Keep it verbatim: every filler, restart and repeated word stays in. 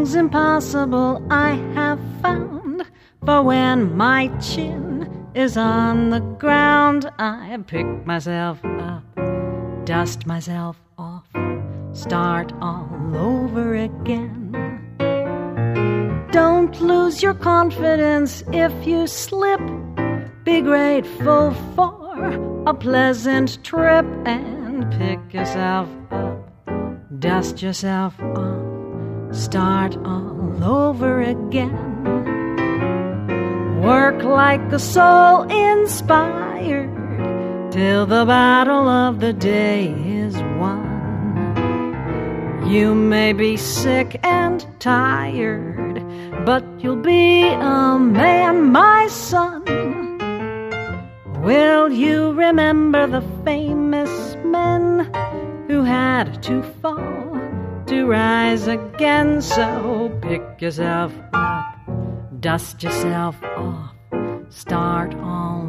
nothing's impossible, I have found. For when my chin is on the ground, I pick myself up, dust myself off, start all over again. Don't lose your confidence if you slip. Be grateful for a pleasant trip and pick yourself up, dust yourself off, start all over again. Work like a soul inspired till the battle of the day is won. You may be sick and tired, but you'll be a man, my son. Will you remember the famous men who had to fall to rise again? So pick yourself up, dust yourself off, start all